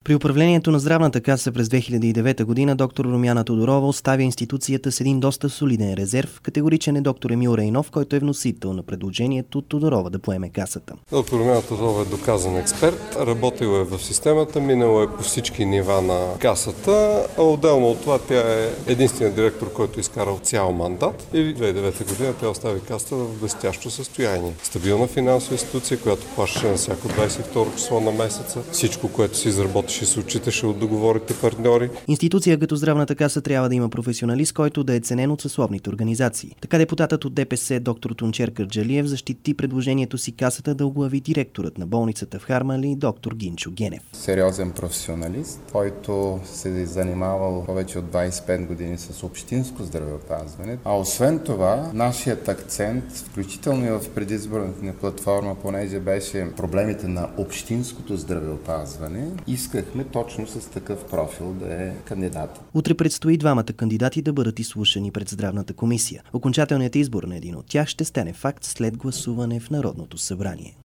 При управлението на Здравната каса през 2009 година доктор Румяна Тодорова оставя институцията с един доста солиден резерв. Категоричен е доктор Емил Райнов, който е вносител на предложението Тодорова да поеме касата. Доктор Румяна Тодорова е доказан експерт, работил е в системата, минал е по всички нива на касата, а отделно от това тя е единственият директор, който изкарал цял мандат и в 2009 година тя остави касата в блестящо състояние. Стабилна финансова институция, която плащаше на всяко 22 число на месеца. Всичко, което се изработеше, се отчиташе от договорите партньори. Институция като Здравната каса трябва да има професионалист, който да е ценен от съсловните организации. Така депутатът от ДПС доктор Тунчер Кърджалиев защити предложението си касата да оглави директорът на болницата в Харманли доктор Гинчо Генев. Сериозен професионалист, който се е занимавал повече от 25 години с общинско здравеопазване. А освен това, нашият акцент, включително и в предизборната ни платформа, понеже беше проблемите на общинското здравеопазване, искахме точно с такъв профил да е кандидат. Утре предстои двамата кандидати да бъдат изслушани пред Здравната комисия. Окончателният избор на един от тях ще стане факт след гласуване в Народното събрание.